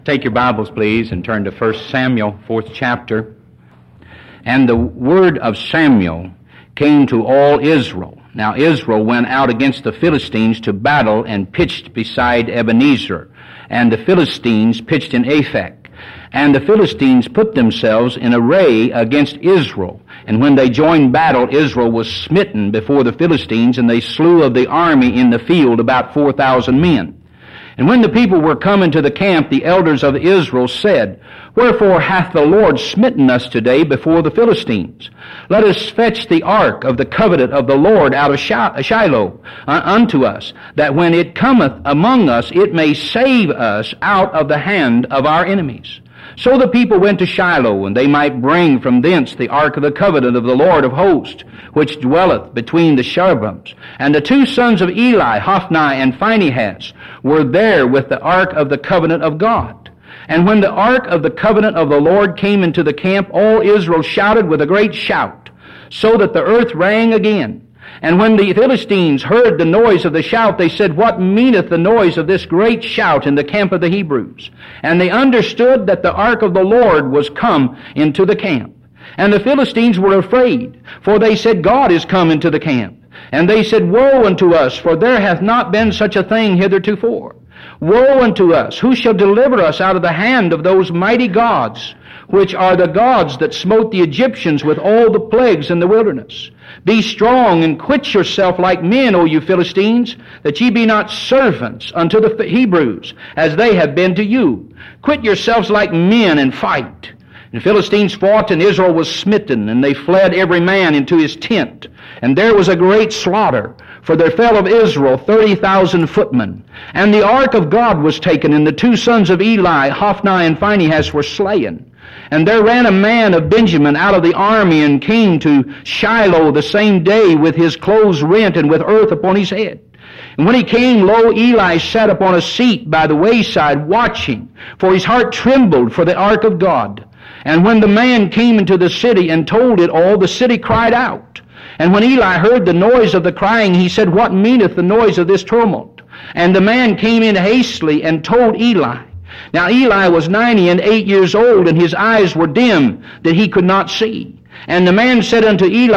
Take your Bibles, please, and turn to 1 Samuel, 4th chapter. And the word of Samuel came to all Israel. Now Israel went out against the Philistines to battle and pitched beside Ebenezer. And the Philistines pitched in Aphek. And the Philistines put themselves in array against Israel. And when they joined battle, Israel was smitten before the Philistines, and they slew of the army in the field about 4,000 men. And when the people were come into the camp, the elders of Israel said, Wherefore hath the Lord smitten us today before the Philistines? Let us fetch the ark of the covenant of the Lord out of Shiloh unto us, that when it cometh among us, it may save us out of the hand of our enemies. So the people went to Shiloh, and they might bring from thence the ark of the covenant of the Lord of hosts, which dwelleth between the cherubims. And the two sons of Eli, Hophni and Phinehas, were there with the ark of the covenant of God. And when the ark of the covenant of the Lord came into the camp, all Israel shouted with a great shout, so that the earth rang again. And when the Philistines heard the noise of the shout, they said, What meaneth the noise of this great shout in the camp of the Hebrews? And they understood that the ark of the Lord was come into the camp. And the Philistines were afraid, for they said, God is come into the camp. And they said, Woe unto us, for there hath not been such a thing heretofore. Woe unto us, who shall deliver us out of the hand of those mighty gods, which are the gods that smote the Egyptians with all the plagues in the wilderness? Be strong and quit yourself like men, O you Philistines, that ye be not servants unto the Hebrews, as they have been to you. Quit yourselves like men and fight. And the Philistines fought, and Israel was smitten, and they fled every man into his tent. And there was a great slaughter, for there fell of Israel 30,000 footmen. And the ark of God was taken, and the two sons of Eli, Hophni and Phinehas, were slain. And there ran a man of Benjamin out of the army, and came to Shiloh the same day with his clothes rent and with earth upon his head. And when he came, lo, Eli sat upon a seat by the wayside watching, for his heart trembled for the ark of God. And when the man came into the city and told it all, the city cried out. And when Eli heard the noise of the crying, he said, What meaneth the noise of this tumult? And the man came in hastily and told Eli. Now Eli was 98 years old, and his eyes were dim, that he could not see. And the man said unto Eli,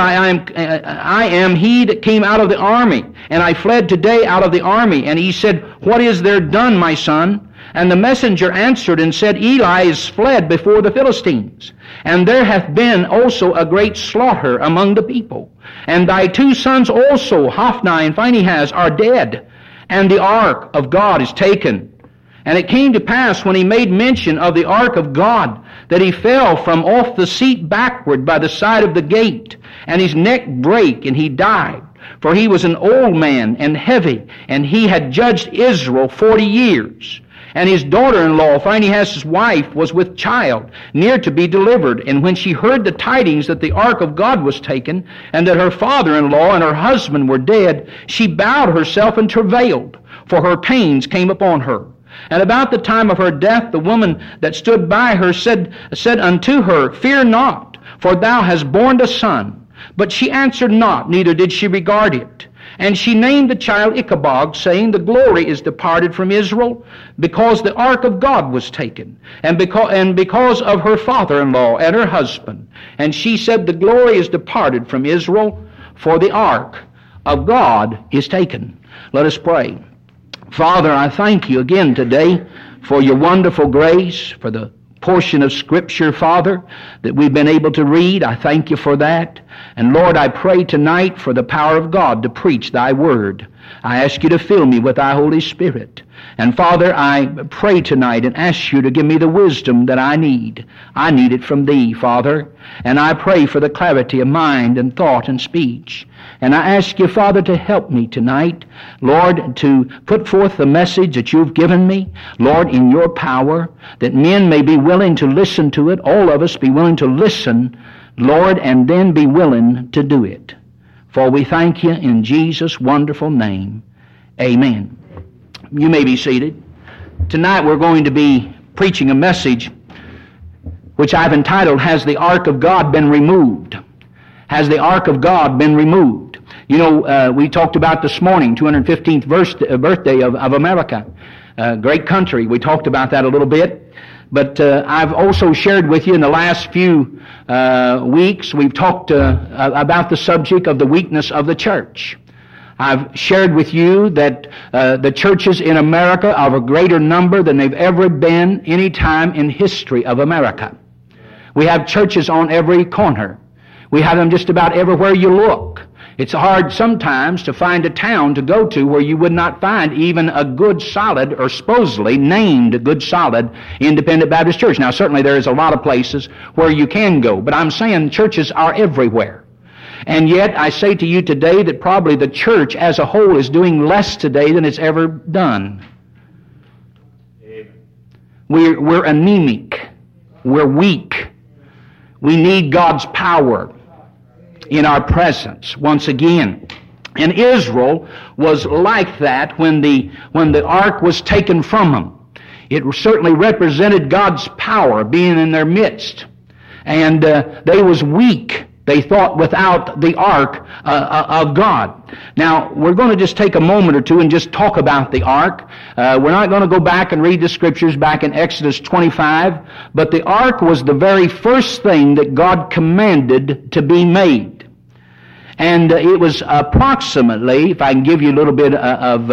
I am he that came out of the army, and I fled today out of the army. And he said, What is there done, my son? And the messenger answered and said, Eli is fled before the Philistines, and there hath been also a great slaughter among the people. And thy two sons also, Hophni and Phinehas, are dead, and the ark of God is taken. And it came to pass, when he made mention of the ark of God, that he fell from off the seat backward by the side of the gate, and his neck brake, and he died. For he was an old man and heavy, and he had judged Israel 40 years. And his daughter-in-law, Phinehas' wife, was with child, near to be delivered. And when she heard the tidings that the ark of God was taken, and that her father-in-law and her husband were dead, she bowed herself and travailed, for her pains came upon her. And about the time of her death, the woman that stood by her said unto her, Fear not, for thou hast borne a son. But she answered not, neither did she regard it. And she named the child Ichabod, saying, The glory is departed from Israel, because the ark of God was taken, and because of her father-in-law and her husband. And she said, The glory is departed from Israel, for the ark of God is taken. Let us pray. Father, I thank you again today for your wonderful grace, for the portion of Scripture, Father, that we've been able to read. I thank you for that. And Lord, I pray tonight for the power of God to preach thy word. I ask you to fill me with thy Holy Spirit. And Father, I pray tonight and ask you to give me the wisdom that I need. I need it from thee, Father. And I pray for the clarity of mind and thought and speech. And I ask you, Father, to help me tonight, Lord, to put forth the message that you've given me, Lord, in your power, that men may be willing to listen to it, all of us be willing to listen, Lord, and then be willing to do it. For we thank you in Jesus' wonderful name. Amen. You may be seated. Tonight we're going to be preaching a message which I've entitled, Has the Ark of God Been Removed? Has the Ark of God been removed? You know, we talked about this morning, 215th birthday of America. great country. We talked about that a little bit. But I've also shared with you in the last few weeks, we've talked about the subject of the weakness of the church. I've shared with you that the churches in America are of a greater number than they've ever been any time in history of America. We have churches on every corner. We have them just about everywhere you look. It's hard sometimes to find a town to go to where you would not find even a good, solid, or supposedly named good, solid independent Baptist church. Now, certainly there is a lot of places where you can go, but I'm saying churches are everywhere. And yet, I say to you today that probably the church as a whole is doing less today than it's ever done. We're anemic. We're weak. We need God's power in our presence once again. And Israel was like that when the ark was taken from them. It certainly represented God's power being in their midst. And they was weak, they thought, without the ark of God. Now, we're going to just take a moment or two and just talk about the ark. We're not going to go back and read the scriptures back in Exodus 25, but the ark was the very first thing that God commanded to be made. And it was approximately, if I can give you a little bit of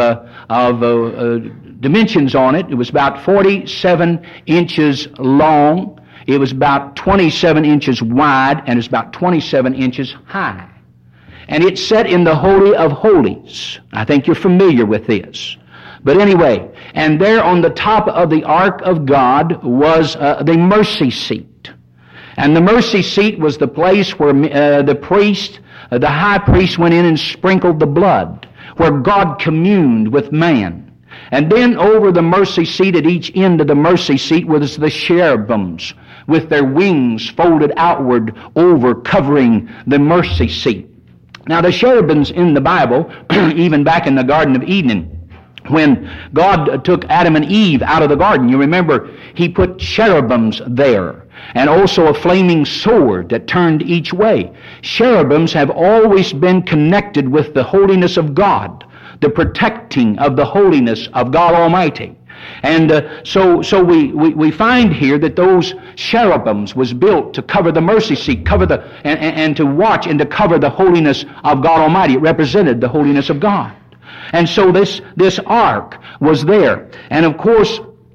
dimensions on it, it was about 47 inches long. It was about 27 inches wide, and it's about 27 inches high. And it's set in the Holy of Holies. I think you're familiar with this. But anyway, and there on the top of the ark of God was the mercy seat. And the mercy seat was the place where the high priest went in and sprinkled the blood, where God communed with man. And then over the mercy seat, at each end of the mercy seat, was the cherubims, with their wings folded outward over, covering the mercy seat. Now, the cherubims in the Bible, even back in the Garden of Eden, when God took Adam and Eve out of the garden, you remember He put cherubims there, and also a flaming sword that turned each way. Cherubims have always been connected with the holiness of God, the protecting of the holiness of God Almighty. And so we find here that those cherubims was built to cover the mercy seat, and to watch and to cover the holiness of God Almighty. It represented the holiness of God. And so this ark was there. And of course,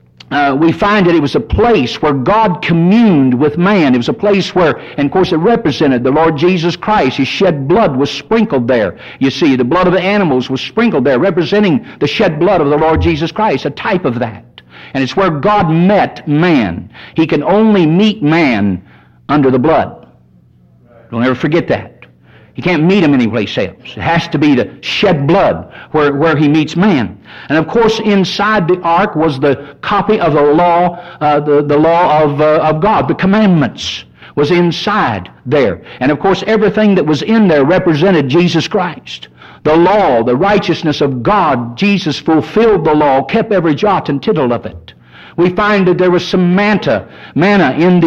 we find that it was a place where God communed with man. It was a place where, and of course it represented the Lord Jesus Christ. His shed blood was sprinkled there. You see, the blood of the animals was sprinkled there, representing the shed blood of the Lord Jesus Christ, a type of that. And it's where God met man. He can only meet man under the blood. Don't ever forget that. You can't meet him anyplace else. It has to be the shed blood where he meets man. And of course, inside the ark was the copy of the law, the law of God. The commandments was inside there. And of course, everything that was in there represented Jesus Christ. The law, the righteousness of God, Jesus fulfilled the law, kept every jot and tittle of it. We find that there was some manna in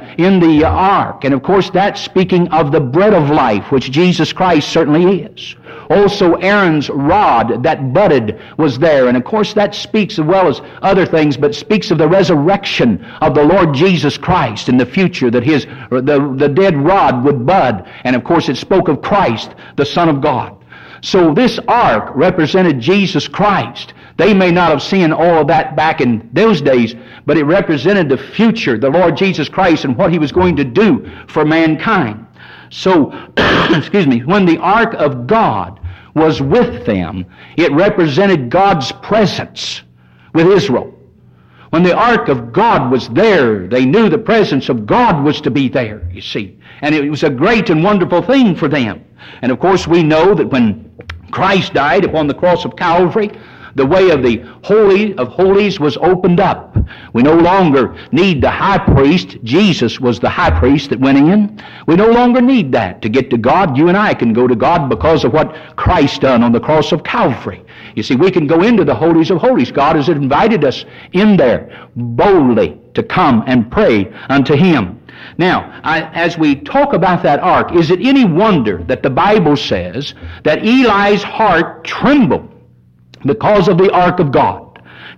the ark, and of course that's speaking of the bread of life, which Jesus Christ certainly is. Also Aaron's rod that budded was there, and of course that speaks as well as other things, but speaks of the resurrection of the Lord Jesus Christ in the future, that the dead rod would bud, and of course it spoke of Christ, the Son of God. So this ark represented Jesus Christ. They may not have seen all of that back in those days, but it represented the future, the Lord Jesus Christ, and what He was going to do for mankind. So, excuse me, when the ark of God was with them, it represented God's presence with Israel. When the ark of God was there, they knew the presence of God was to be there, you see. And it was a great and wonderful thing for them. And of course we know that when Christ died upon the cross of Calvary, the way of the Holy of Holies was opened up. We no longer need the high priest. Jesus was the high priest that went in. We no longer need that to get to God. You and I can go to God because of what Christ done on the cross of Calvary. You see, we can go into the Holies of Holies. God has invited us in there boldly to come and pray unto Him. Now, as we talk about that ark, is it any wonder that the Bible says that Eli's heart trembled because of the ark of God?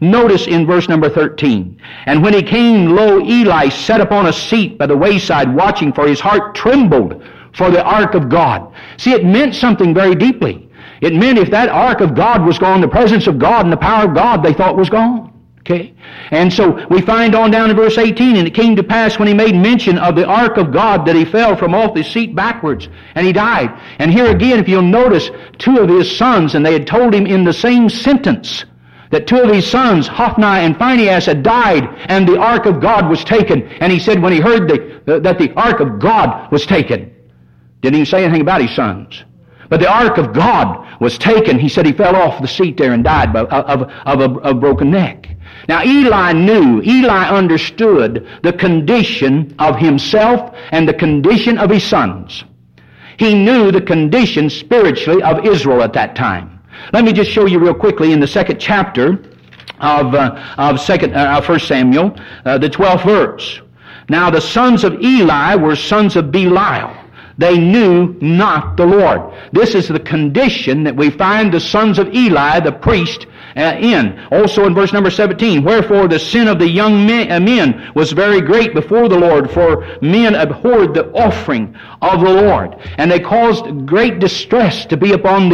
Notice in verse number 13. And when he came, lo, Eli sat upon a seat by the wayside watching, for his heart trembled for the ark of God. See, it meant something very deeply. It meant if that ark of God was gone, the presence of God and the power of God they thought was gone. Okay? And so we find on down in verse 18, and it came to pass when he made mention of the ark of God that he fell from off his seat backwards, and he died. And here again, if you'll notice, two of his sons, and they had told him in the same sentence that two of his sons, Hophni and Phinehas, had died, and the ark of God was taken. And he said when he heard that the ark of God was taken, didn't even say anything about his sons. But the ark of God was taken. He said he fell off the seat there and died of a broken neck. Now Eli understood the condition of himself and the condition of his sons. He knew the condition spiritually of Israel at that time. Let me just show you real quickly in the second chapter of 1 Samuel, the 12th verse. Now the sons of Eli were sons of Belial. They knew not the Lord. This is the condition that we find the sons of Eli, the priest, in. Also in verse number 17, wherefore the sin of the young men was very great before the Lord, for men abhorred the offering of the Lord, and they caused great distress to be upon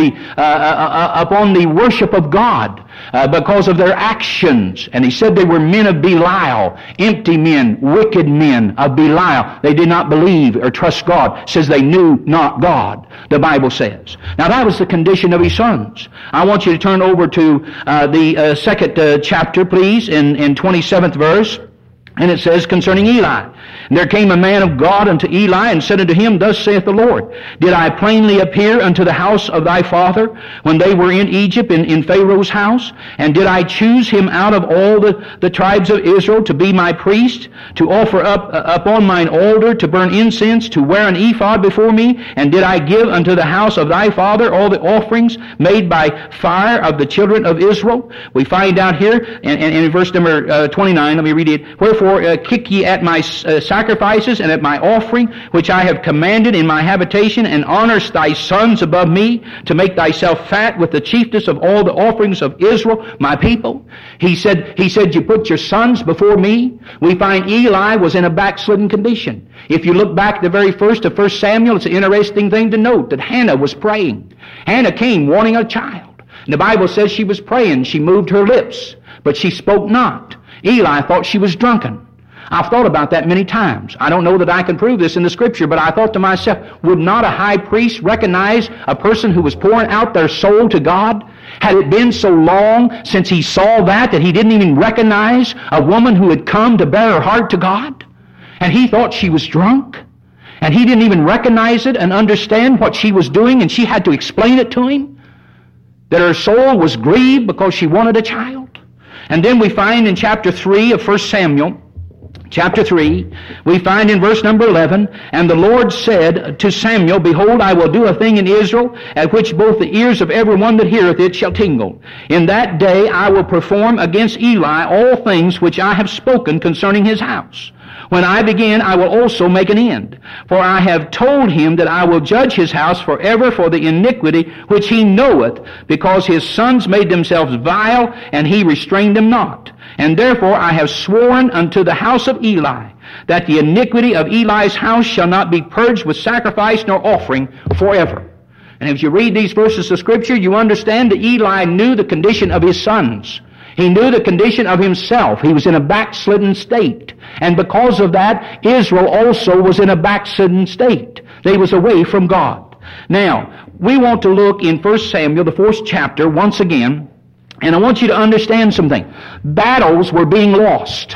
the worship of God because of their actions. And he said they were men of Belial, empty men, wicked men of Belial. They did not believe or trust God. It says they knew not God, the Bible says. Now that was the condition of his sons. I want you to turn over to the second chapter, please, in 27th verse. And it says concerning Eli, and there came a man of God unto Eli, and said unto him, Thus saith the Lord, Did I plainly appear unto the house of thy father, when they were in Egypt, in Pharaoh's house? And did I choose him out of all the tribes of Israel to be my priest, to offer up upon mine altar, to burn incense, to wear an ephod before me? And did I give unto the house of thy father all the offerings made by fire of the children of Israel? We find out here, in verse number 29, let me read it. Wherefore kick ye at my sacrifices and at my offering, which I have commanded in my habitation, and honorest thy sons above me, to make thyself fat with the chiefest of all the offerings of Israel, my people. He said, you put your sons before me. We find Eli was in a backslidden condition. If you look back at the very first of 1 Samuel, it's an interesting thing to note that Hannah was praying. Hannah came wanting a child. And the Bible says she was praying. She moved her lips, but she spoke not. Eli thought she was drunken. I've thought about that many times. I don't know that I can prove this in the Scripture, but I thought to myself, would not a high priest recognize a person who was pouring out their soul to God? Had it been so long since he saw that he didn't even recognize a woman who had come to bear her heart to God? And he thought she was drunk? And he didn't even recognize it and understand what she was doing, and she had to explain it to him? That her soul was grieved because she wanted a child? And then we find in chapter 3 of 1 Samuel, chapter 3, we find in verse number 11, And the Lord said to Samuel, Behold, I will do a thing in Israel, at which both the ears of every one that heareth it shall tingle. In that day I will perform against Eli all things which I have spoken concerning his house. When I begin, I will also make an end. For I have told him that I will judge his house forever for the iniquity which he knoweth, because his sons made themselves vile, and he restrained them not. And therefore I have sworn unto the house of Eli, that the iniquity of Eli's house shall not be purged with sacrifice nor offering forever. And if you read these verses of Scripture, you understand that Eli knew the condition of his sons. He knew the condition of himself. He was in a backslidden state. And because of that, Israel also was in a backslidden state. They was away from God. Now, we want to look in 1 Samuel, the 4th chapter, once again, and I want you to understand something. Battles were being lost.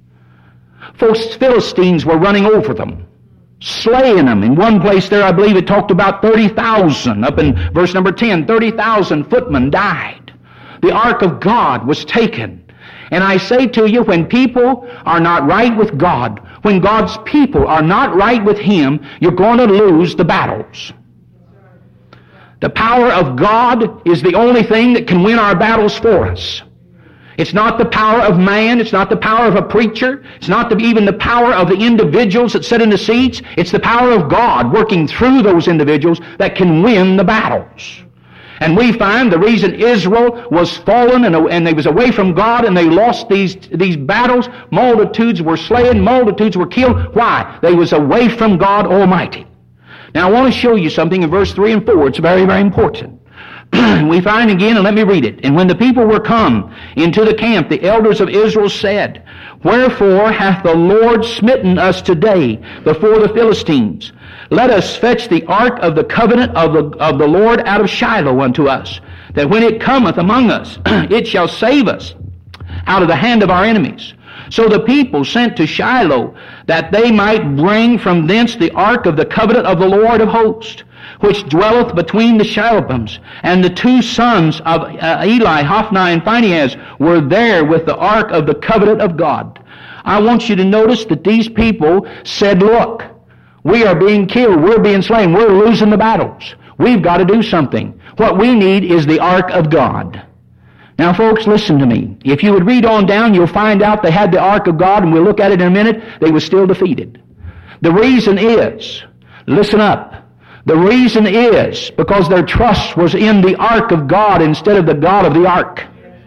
Philistines were running over them, slaying them. In one place there, I believe it talked about 30,000. Up in verse number 10, 30,000 footmen died. The ark of God was taken. And I say to you, when people are not right with God, when God's people are not right with Him, you're going to lose the battles. The power of God is the only thing that can win our battles for us. It's not the power of man. It's not the power of a preacher. It's not even the power of the individuals that sit in the seats. It's the power of God working through those individuals that can win the battles. And we find the reason Israel was fallen and they was away from God and they lost these battles, multitudes were slain, multitudes were killed. Why? They was away from God Almighty. Now I want to show you something in verse 3 and 4. It's very, very important. We find again, and let me read it. And when the people were come into the camp, the elders of Israel said, Wherefore hath the Lord smitten us today before the Philistines? Let us fetch the ark of the covenant of the Lord out of Shiloh unto us, that when it cometh among us, it shall save us out of the hand of our enemies. So the people sent to Shiloh, that they might bring from thence the ark of the covenant of the Lord of hosts, which dwelleth between the cherubims. And the two sons of Eli, Hophni and Phinehas, were there with the ark of the covenant of God. I want you to notice that these people said, look, we are being killed, we're being slain, we're losing the battles. We've got to do something. What we need is the ark of God. Now folks, listen to me. If you would read on down, you'll find out they had the ark of God, and we'll look at it in a minute. They were still defeated. The reason is, listen up, the reason is because their trust was in the ark of God instead of the God of the ark.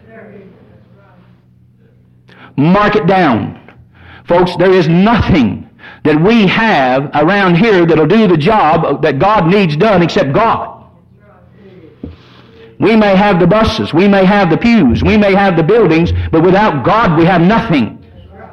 Mark it down. Folks, there is nothing that we have around here that'll do the job that God needs done except God. We may have the buses, we may have the pews, we may have the buildings, but without God we have nothing.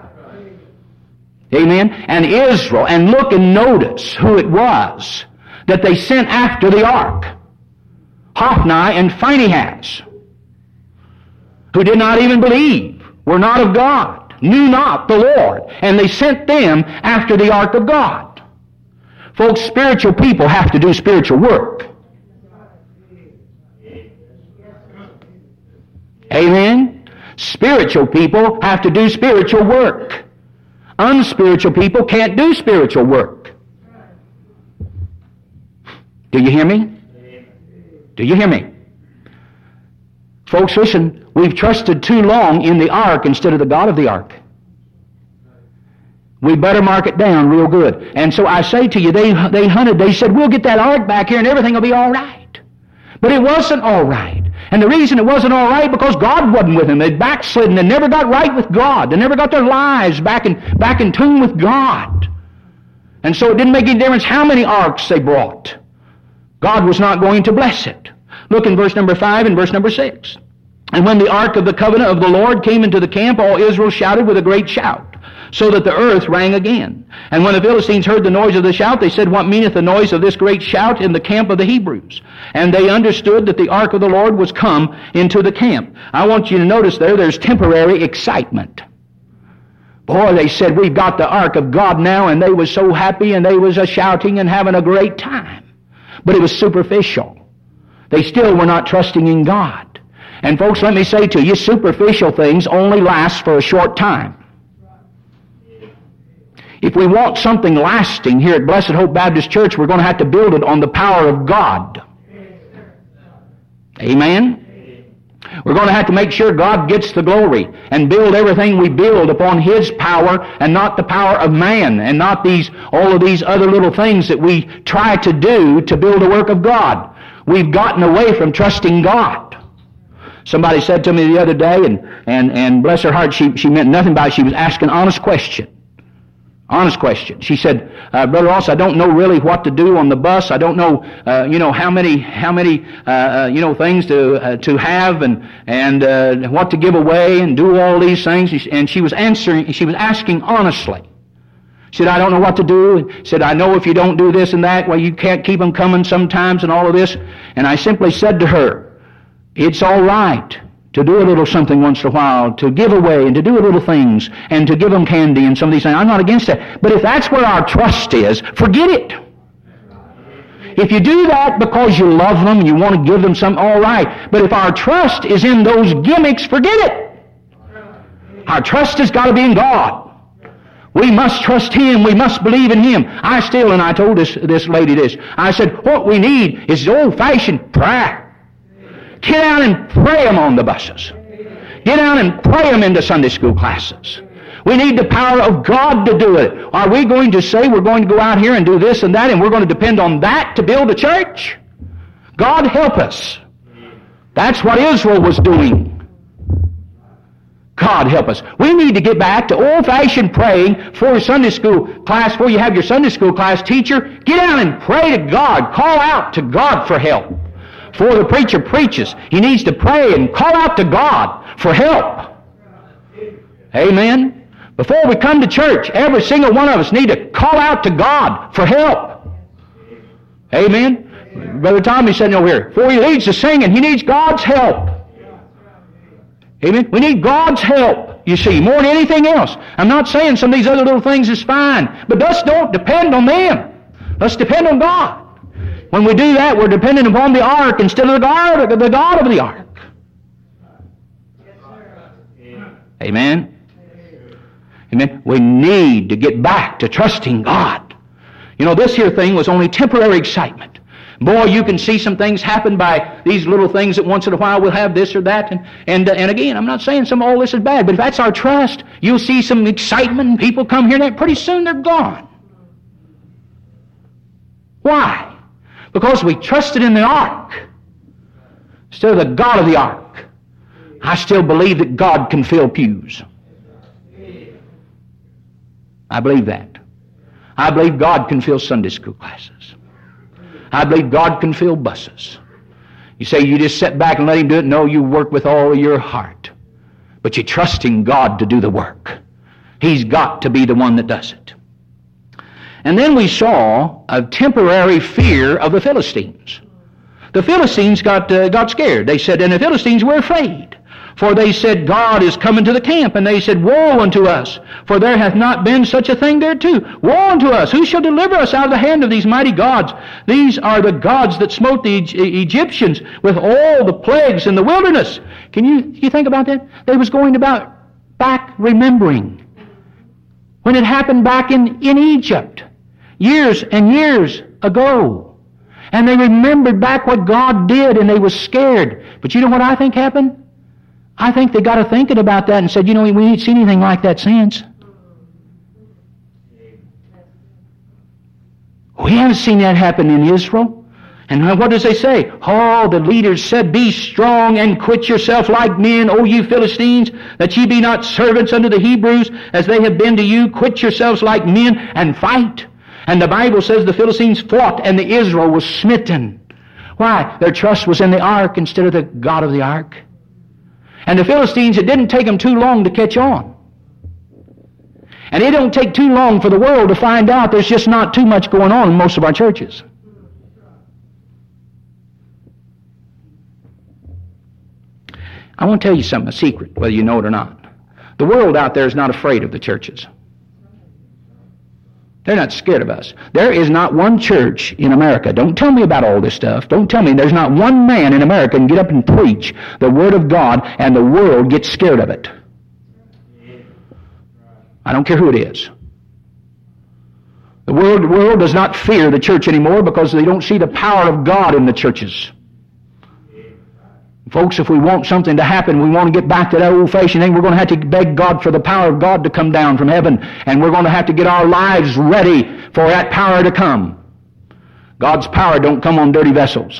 Amen? And Israel, and look and notice who it was that they sent after the ark. Hophni and Phinehas, who did not even believe, were not of God, knew not the Lord, and they sent them after the ark of God. Folks, spiritual people have to do spiritual work. Amen? Spiritual people have to do spiritual work. Unspiritual people can't do spiritual work. Do you hear me? Do you hear me? Folks, listen, we've trusted too long in the ark instead of the God of the ark. We better mark it down real good. And so I say to you, they hunted, they said, we'll get that ark back here and everything will be all right. But it wasn't all right. And the reason it wasn't all right, because God wasn't with them. They'd backslidden and never got right with God. They never got their lives back in tune with God. And so it didn't make any difference how many arks they brought. God was not going to bless it. Look in verse number 5 and verse number 6. And when the ark of the covenant of the Lord came into the camp, all Israel shouted with a great shout, so that the earth rang again. And when the Philistines heard the noise of the shout, they said, What meaneth the noise of this great shout in the camp of the Hebrews? And they understood that the ark of the Lord was come into the camp. I want you to notice there's temporary excitement. Boy, they said, we've got the ark of God now, and they was so happy, and they was shouting and having a great time. But it was superficial. They still were not trusting in God. And folks, let me say to you, superficial things only last for a short time. If we want something lasting here at Blessed Hope Baptist Church, we're going to have to build it on the power of God. Amen? We're going to have to make sure God gets the glory and build everything we build upon His power and not the power of man and not all of these other little things that we try to do to build the work of God. We've gotten away from trusting God. Somebody said to me the other day, and bless her heart, she meant nothing by it. She was asking an honest question. Honest question. She said, Brother Ross, I don't know really what to do on the bus. I don't know, how many, things to have and what to give away and do all these things. And she was asking honestly. She said, I don't know what to do. She said, I know if you don't do this and that, well, you can't keep them coming sometimes and all of this. And I simply said to her, it's all right to do a little something once in a while, to give away and to do little things and to give them candy and some of these things. I'm not against that. But if that's where our trust is, forget it. If you do that because you love them and you want to give them something, all right. But if our trust is in those gimmicks, forget it. Our trust has got to be in God. We must trust Him. We must believe in Him. I told this lady this. I said, what we need is old-fashioned prayer. Get out and pray them on the buses. Get out and pray them into Sunday school classes. We need the power of God to do it. Are we going to say we're going to go out here and do this and that and we're going to depend on that to build a church? God help us. That's what Israel was doing. God help us. We need to get back to old-fashioned praying for Sunday school class. Before you have your Sunday school class teacher, get down and pray to God. Call out to God for help. Before the preacher preaches, he needs to pray and call out to God for help. Amen. Before we come to church, every single one of us need to call out to God for help. Amen. Brother Tommy said over here, before he leads the singing, he needs God's help. Amen. We need God's help, you see, more than anything else. I'm not saying some of these other little things is fine, but let's don't depend on them. Let's depend on God. When we do that, we're dependent upon the ark instead of the God of the ark. Amen. Amen. We need to get back to trusting God. You know, this here thing was only temporary excitement. Boy, you can see some things happen by these little things that once in a while we'll have this or that. And again, I'm not saying all this is bad, but if that's our trust, you'll see some excitement and people come here and pretty soon they're gone. Why? Because we trusted in the ark instead of the God of the ark. I still believe that God can fill pews. I believe that. I believe God can fill Sunday school classes. I believe God can fill buses. You say you just sit back and let Him do it. No, you work with all of your heart. But you trust in God to do the work. He's got to be the one that does it. And then we saw a temporary fear of the Philistines. The Philistines got scared. They said, and the Philistines were afraid. For they said, God is coming to the camp. And they said, woe unto us, for there hath not been such a thing thereto. Woe unto us, who shall deliver us out of the hand of these mighty gods? These are the gods that smote the Egyptians with all the plagues in the wilderness. Can you think about that? They was going about back remembering when it happened back in Egypt, years and years ago. And they remembered back what God did, and they was scared. But you know what I think happened? I think they got to thinking about that and said, you know, we ain't seen anything like that since. We haven't seen that happen in Israel. And what does they say? Oh, the leaders said, be strong and quit yourself like men, O you Philistines, that ye be not servants unto the Hebrews, as they have been to you. Quit yourselves like men and fight. And the Bible says the Philistines fought and the Israel was smitten. Why? Their trust was in the ark instead of the God of the ark. And the Philistines, it didn't take them too long to catch on. And it don't take too long for the world to find out there's just not too much going on in most of our churches. I want to tell you something, a secret, whether you know it or not. The world out there is not afraid of the churches. They're not scared of us. There is not one church in America. Don't tell me about all this stuff. Don't tell me there's not one man in America can get up and preach the Word of God and the world gets scared of it. I don't care who it is. The world does not fear the church anymore because they don't see the power of God in the churches. Folks, if we want something to happen, we want to get back to that old-fashioned thing, we're going to have to beg God for the power of God to come down from heaven, and we're going to have to get our lives ready for that power to come. God's power don't come on dirty vessels.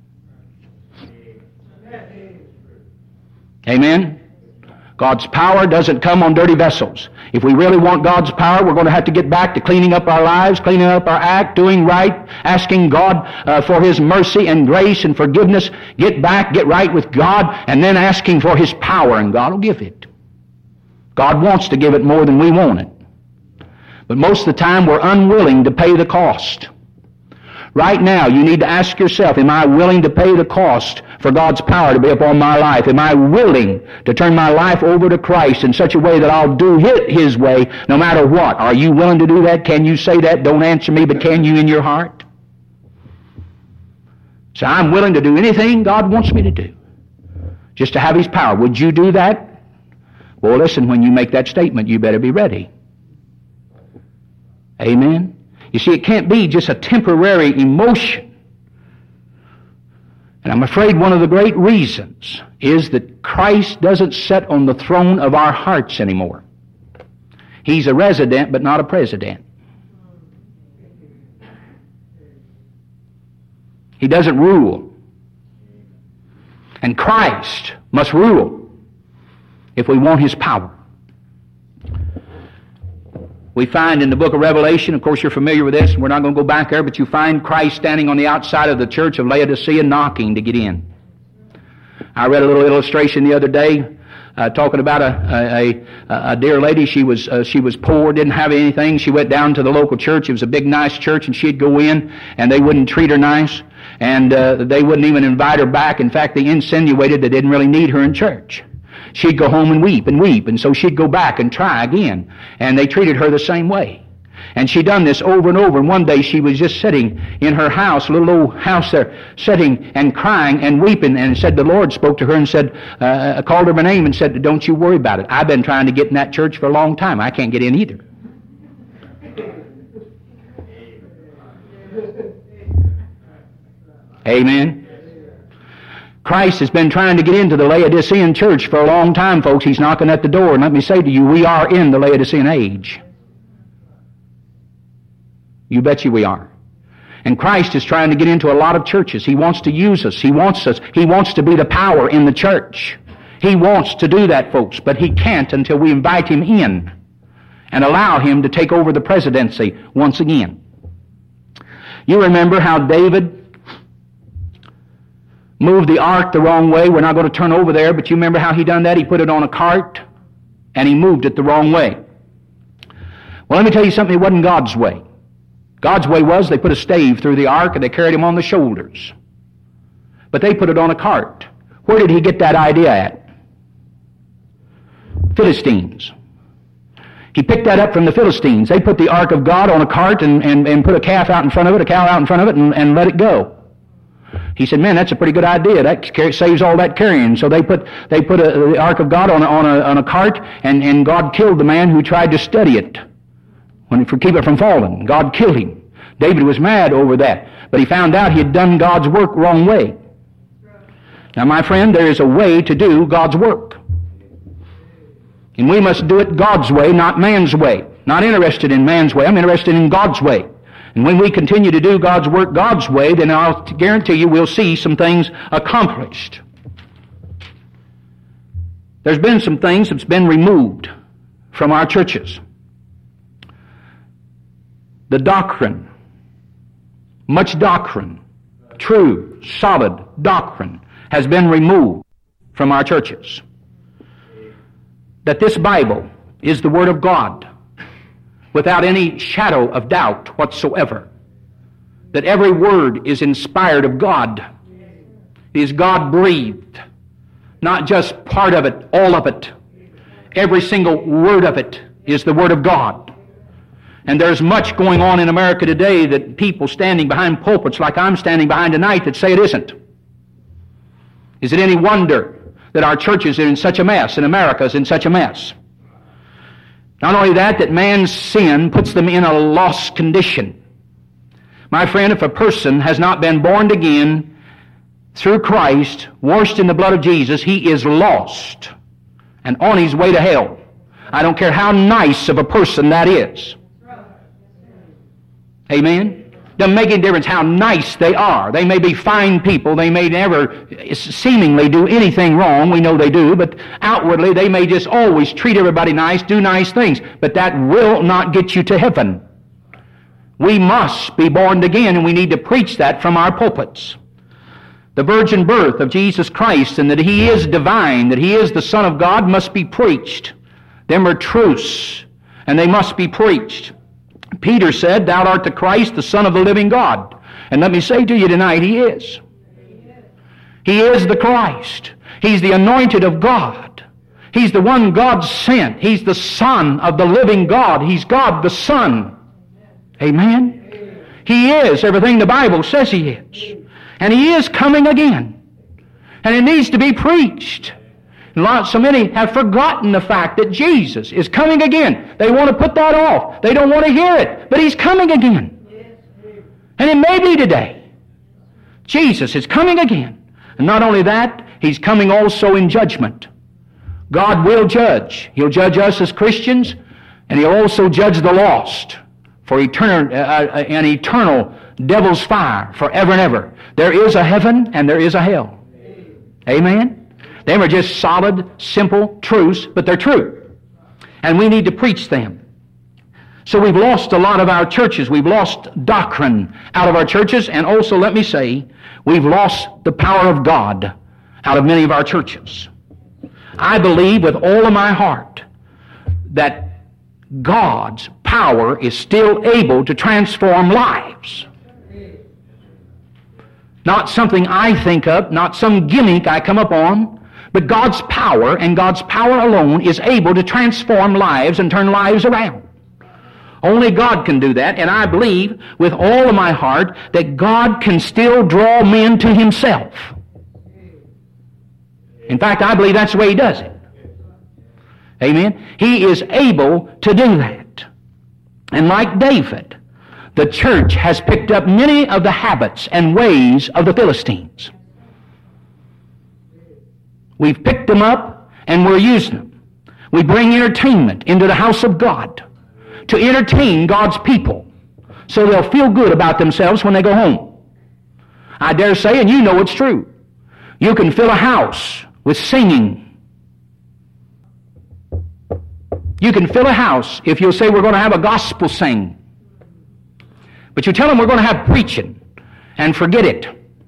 Amen? God's power doesn't come on dirty vessels. If we really want God's power, we're going to have to get back to cleaning up our lives, cleaning up our act, doing right, asking God for His mercy and grace and forgiveness. Get back, get right with God, and then asking for His power, and God will give it. God wants to give it more than we want it. But most of the time, we're unwilling to pay the cost. Right now, you need to ask yourself, am I willing to pay the cost for God's power to be upon my life? Am I willing to turn my life over to Christ in such a way that I'll do His way no matter what? Are you willing to do that? Can you say that? Don't answer me, but can you in your heart? So I'm willing to do anything God wants me to do just to have His power. Would you do that? Well, listen, when you make that statement, you better be ready. Amen? You see, it can't be just a temporary emotion. And I'm afraid one of the great reasons is that Christ doesn't sit on the throne of our hearts anymore. He's a resident, but not a president. He doesn't rule. And Christ must rule if we want His power. We find in the book of Revelation, of course you're familiar with this, and we're not going to go back there, but you find Christ standing on the outside of the church of Laodicea knocking to get in. I read a little illustration the other day talking about a dear lady. She was poor, didn't have anything. She went down to the local church. It was a big, nice church, and she'd go in, and they wouldn't treat her nice, and they wouldn't even invite her back. In fact, they insinuated they didn't really need her in church. She'd go home and weep, and so she'd go back and try again. And they treated her the same way. And she'd done this over and over, and one day she was just sitting in her house, a little old house there, sitting and crying and weeping, and said the Lord spoke to her and said, called her by name and said, don't you worry about it. I've been trying to get in that church for a long time. I can't get in either. Amen. Christ has been trying to get into the Laodicean church for a long time, folks. He's knocking at the door. And let me say to you, we are in the Laodicean age. You bet you we are. And Christ is trying to get into a lot of churches. He wants to use us. He wants us. He wants to be the power in the church. He wants to do that, folks, but He can't until we invite Him in and allow Him to take over the presidency once again. You remember how David moved the ark the wrong way. We're not going to turn over there, but you remember how he done that? He put it on a cart, and he moved it the wrong way. Well, let me tell you something. It wasn't God's way. God's way was they put a stave through the ark, and they carried him on the shoulders. But they put it on a cart. Where did he get that idea at? Philistines. He picked that up from the Philistines. They put the ark of God on a cart and put a calf out in front of it, a cow out in front of it, and let it go. He said, man, that's a pretty good idea. That saves all that carrying. So they put the ark of God on a cart, and God killed the man who tried to study it to keep it from falling. God killed him. David was mad over that, but he found out he had done God's work wrong way. Now, my friend, there is a way to do God's work. And we must do it God's way, not man's way. Not interested in man's way. I'm interested in God's way. And when we continue to do God's work God's way, then I'll guarantee you we'll see some things accomplished. There's been some things that's been removed from our churches. The doctrine, much doctrine, true, solid doctrine has been removed from our churches. That this Bible is the Word of God, without any shadow of doubt whatsoever. That every word is inspired of God. It is God-breathed. Not just part of it, all of it. Every single word of it is the Word of God. And there's much going on in America today that people standing behind pulpits like I'm standing behind tonight that say it isn't. Is it any wonder that our churches are in such a mess and America is in such a mess? Not only that man's sin puts them in a lost condition. My friend, if a person has not been born again through Christ, washed in the blood of Jesus, he is lost and on his way to hell. I don't care how nice of a person that is. Amen? Doesn't make any difference how nice they are. They may be fine people. They may never seemingly do anything wrong. We know they do. But outwardly, they may just always treat everybody nice, do nice things. But that will not get you to heaven. We must be born again, and we need to preach that from our pulpits. The virgin birth of Jesus Christ, and that He is divine, that He is the Son of God, must be preached. Them are truths, and they must be preached. Peter said, "Thou art the Christ, the Son of the living God." And let me say to you tonight, He is. He is the Christ. He's the anointed of God. He's the one God sent. He's the Son of the living God. He's God the Son. Amen? He is everything the Bible says He is. And He is coming again. And it needs to be preached. So many have forgotten the fact that Jesus is coming again. They want to put that off. They don't want to hear it. But He's coming again. And it may be today. Jesus is coming again. And not only that, He's coming also in judgment. God will judge. He'll judge us as Christians, and He'll also judge the lost for an eternal devil's fire forever and ever. There is a heaven and there is a hell. Amen? Them are just solid, simple truths, but they're true. And we need to preach them. So we've lost a lot of our churches. We've lost doctrine out of our churches, and also, let me say, we've lost the power of God out of many of our churches. I believe with all of my heart that God's power is still able to transform lives. Not something I think up, not some gimmick I come up on, but God's power, and God's power alone, is able to transform lives and turn lives around. Only God can do that, and I believe with all of my heart that God can still draw men to Himself. In fact, I believe that's the way He does it. Amen? He is able to do that. And like David, the church has picked up many of the habits and ways of the Philistines. We've picked them up and we're using them. We bring entertainment into the house of God to entertain God's people so they'll feel good about themselves when they go home. I dare say, and you know it's true, you can fill a house with singing. You can fill a house if you'll say we're going to have a gospel sing. But you tell them we're going to have preaching and forget it.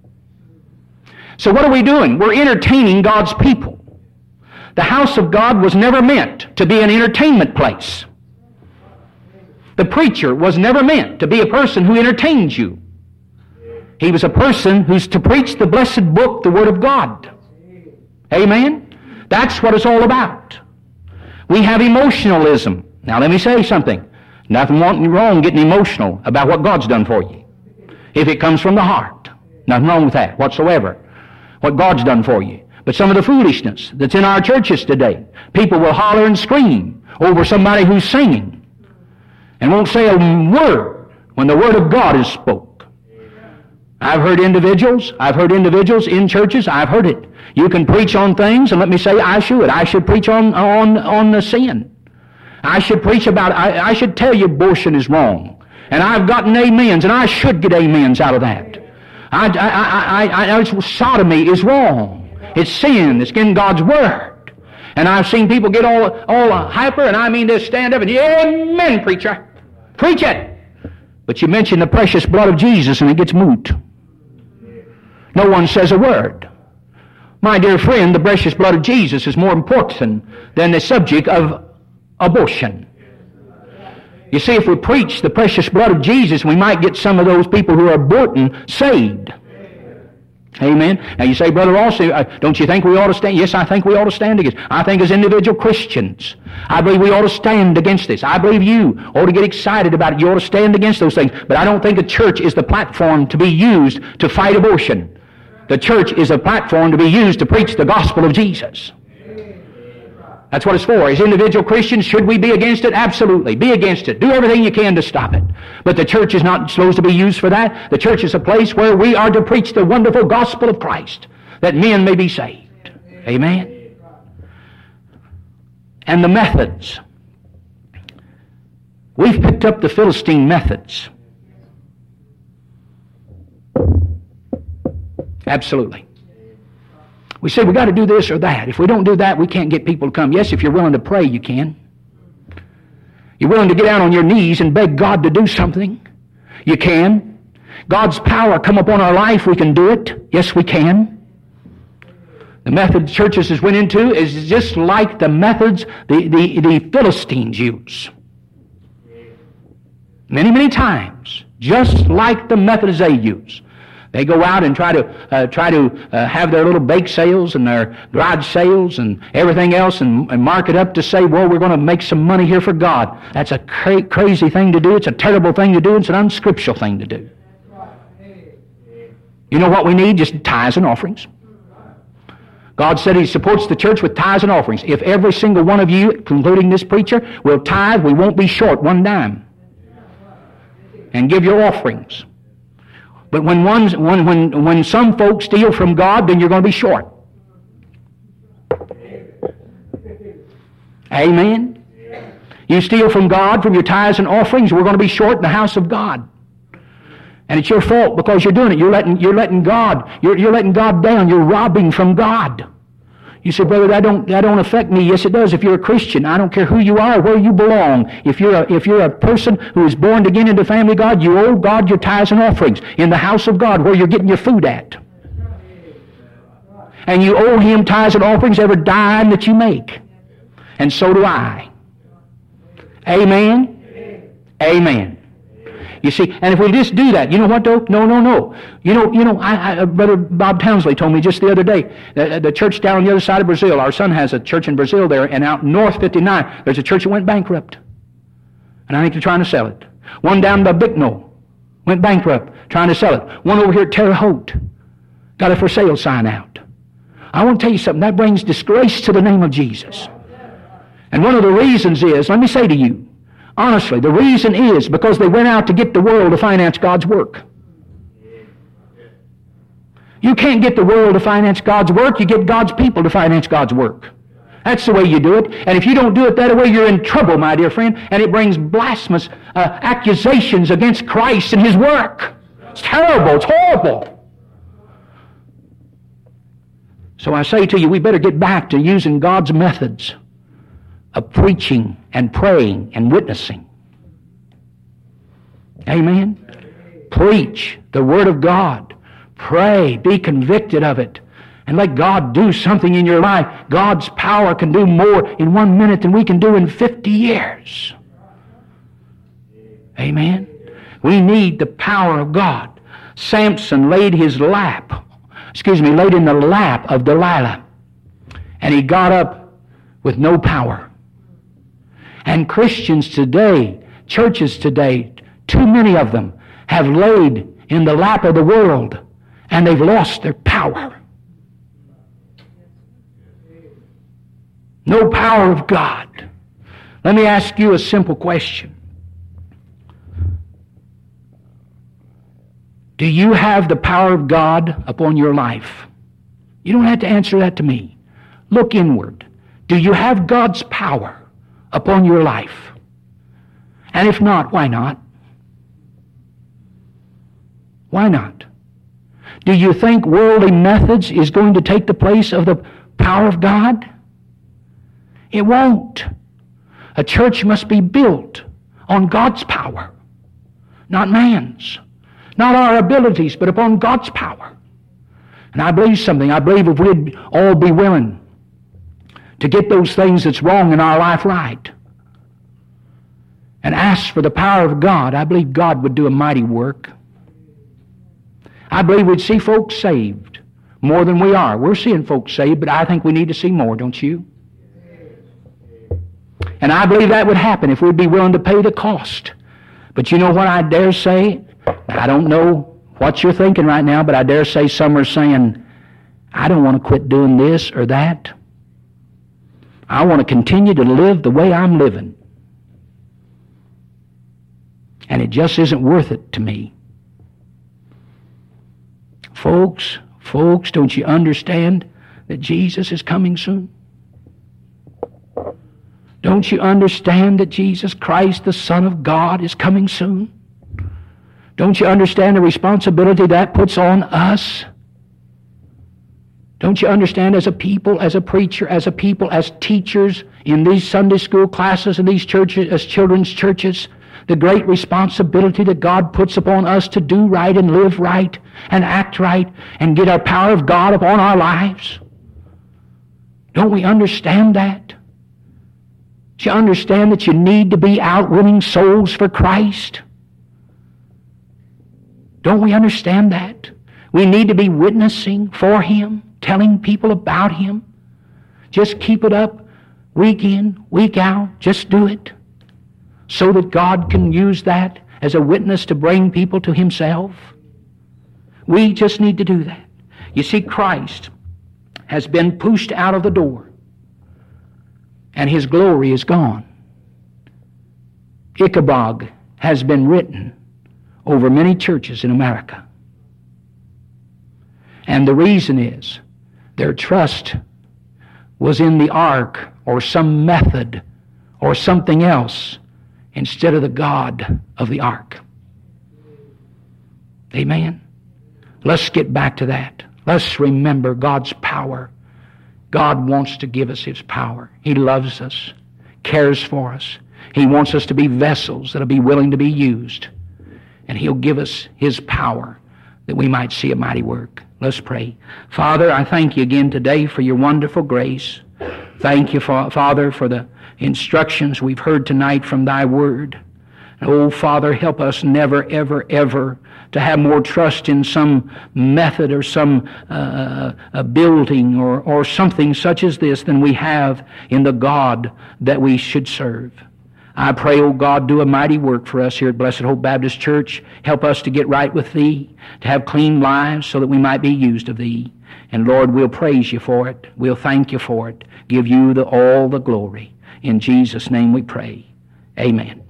So what are we doing? We're entertaining God's people. The house of God was never meant to be an entertainment place. The preacher was never meant to be a person who entertains you. He was a person who's to preach the blessed book, the Word of God. Amen? That's what it's all about. We have emotionalism. Now let me say something. Nothing wrong getting emotional about what God's done for you. If it comes from the heart. Nothing wrong with that whatsoever. What God's done for you. But some of the foolishness that's in our churches today. People will holler and scream over somebody who's singing and won't say a word when the Word of God is spoke. I've heard individuals in churches, I've heard it. You can preach on things, and let me say I should preach on the sin. I should preach about, I should tell you abortion is wrong. And I've gotten amens, and I should get amens out of that. Sodomy is wrong. It's sin. It's in God's Word. And I've seen people get all hyper, and I mean they stand up and, amen, preacher. Preach it. But you mention the precious blood of Jesus, and it gets moot. No one says a word. My dear friend, the precious blood of Jesus is more important than the subject of abortion. You see, if we preach the precious blood of Jesus, we might get some of those people who are aborting saved. Amen. Now you say, Brother Ross, don't you think we ought to stand? Yes, I think we ought to stand against. I think as individual Christians, I believe we ought to stand against this. I believe you ought to get excited about it. You ought to stand against those things. But I don't think the church is the platform to be used to fight abortion. The church is a platform to be used to preach the gospel of Jesus. That's what it's for. As individual Christians, should we be against it? Absolutely. Be against it. Do everything you can to stop it. But the church is not supposed to be used for that. The church is a place where we are to preach the wonderful gospel of Christ, that men may be saved. Amen. And the methods. We've picked up the Philistine methods. Absolutely. We say we got to do this or that. If we don't do that, we can't get people to come. Yes, if you're willing to pray, you can. You're willing to get down on your knees and beg God to do something, you can. God's power come upon our life, we can do it. Yes, we can. The method churches has went into is just like the methods the Philistines use. Many, many times, just like the methods they use. They go out and try to have their little bake sales and their garage sales and everything else and mark it up to say, well, we're going to make some money here for God. That's a crazy thing to do. It's a terrible thing to do. It's an unscriptural thing to do. You know what we need? Just tithes and offerings. God said He supports the church with tithes and offerings. If every single one of you, including this preacher, will tithe, we won't be short one dime. And give your offerings. But when some folks steal from God, then you're going to be short. Amen? You steal from God, from your tithes and offerings, we're going to be short in the house of God. And it's your fault because you're doing it. You're letting God down. You're robbing from God. You say, brother, that don't affect me. Yes, it does. If you're a Christian, I don't care who you are or where you belong. If you're a person who is born again into the family of God, you owe God your tithes and offerings in the house of God where you're getting your food at. And you owe Him tithes and offerings every dime that you make. And so do I. Amen? Amen. You see, and if we just do that, you know what though? No. You know, Brother Bob Townsley told me just the other day, the church down on the other side of Brazil, our son has a church in Brazil there, and out north 59, there's a church that went bankrupt. And I think they're trying to sell it. One down by Bicknell went bankrupt, trying to sell it. One over here at Terre Haute got a for sale sign out. I want to tell you something, that brings disgrace to the name of Jesus. And one of the reasons is, let me say to you, honestly, the reason is because they went out to get the world to finance God's work. You can't get the world to finance God's work. You get God's people to finance God's work. That's the way you do it. And if you don't do it that way, you're in trouble, my dear friend. And it brings blasphemous accusations against Christ and His work. It's terrible. It's horrible. So I say to you, we better get back to using God's methods of preaching and praying and witnessing. Amen? Preach the Word of God. Pray. Be convicted of it. And let God do something in your life. God's power can do more in 1 minute than we can do in 50 years. Amen? We need the power of God. Samson laid in the lap of Delilah. And he got up with no power. And Christians today, churches today, too many of them have laid in the lap of the world and they've lost their power. No power of God. Let me ask you a simple question. Do you have the power of God upon your life? You don't have to answer that to me. Look inward. Do you have God's power upon your life? And if not, why not? Why not? Do you think worldly methods is going to take the place of the power of God? It won't. A church must be built on God's power, not man's. Not our abilities, but upon God's power. And I believe something. I believe if we'd all be willing to get those things that's wrong in our life right and ask for the power of God, I believe God would do a mighty work. I believe we'd see folks saved more than we are. We're seeing folks saved, but I think we need to see more, don't you? And I believe that would happen if we'd be willing to pay the cost. But you know what I dare say? I don't know what you're thinking right now, but I dare say some are saying, I don't want to quit doing this or that. I want to continue to live the way I'm living. And it just isn't worth it to me. Folks, don't you understand that Jesus is coming soon? Don't you understand that Jesus Christ, the Son of God, is coming soon? Don't you understand the responsibility that puts on us? Don't you understand as a people, as a preacher, as a people, as teachers in these Sunday school classes and these churches, as children's churches, the great responsibility that God puts upon us to do right and live right and act right and get our power of God upon our lives? Don't we understand that? Do you understand that you need to be out winning souls for Christ? Don't we understand that? We need to be witnessing for Him, telling people about Him. Just keep it up week in, week out. Just do it so that God can use that as a witness to bring people to Himself. We just need to do that. You see, Christ has been pushed out of the door and His glory is gone. Ichabod has been written over many churches in America. And the reason is their trust was in the ark or some method or something else instead of the God of the ark. Amen. Let's get back to that. Let's remember God's power. God wants to give us His power. He loves us, cares for us. He wants us to be vessels that will be willing to be used. And He'll give us His power that we might see a mighty work. Let's pray. Father, I thank You again today for Your wonderful grace. Thank You, Father, for the instructions we've heard tonight from Thy Word. Oh, Father, help us never, ever, ever to have more trust in some method or some a building or something such as this than we have in the God that we should serve. I pray, oh God, do a mighty work for us here at Blessed Hope Baptist Church. Help us to get right with Thee, to have clean lives so that we might be used of Thee. And Lord, we'll praise You for it. We'll thank You for it. Give You all the glory. In Jesus' name we pray. Amen.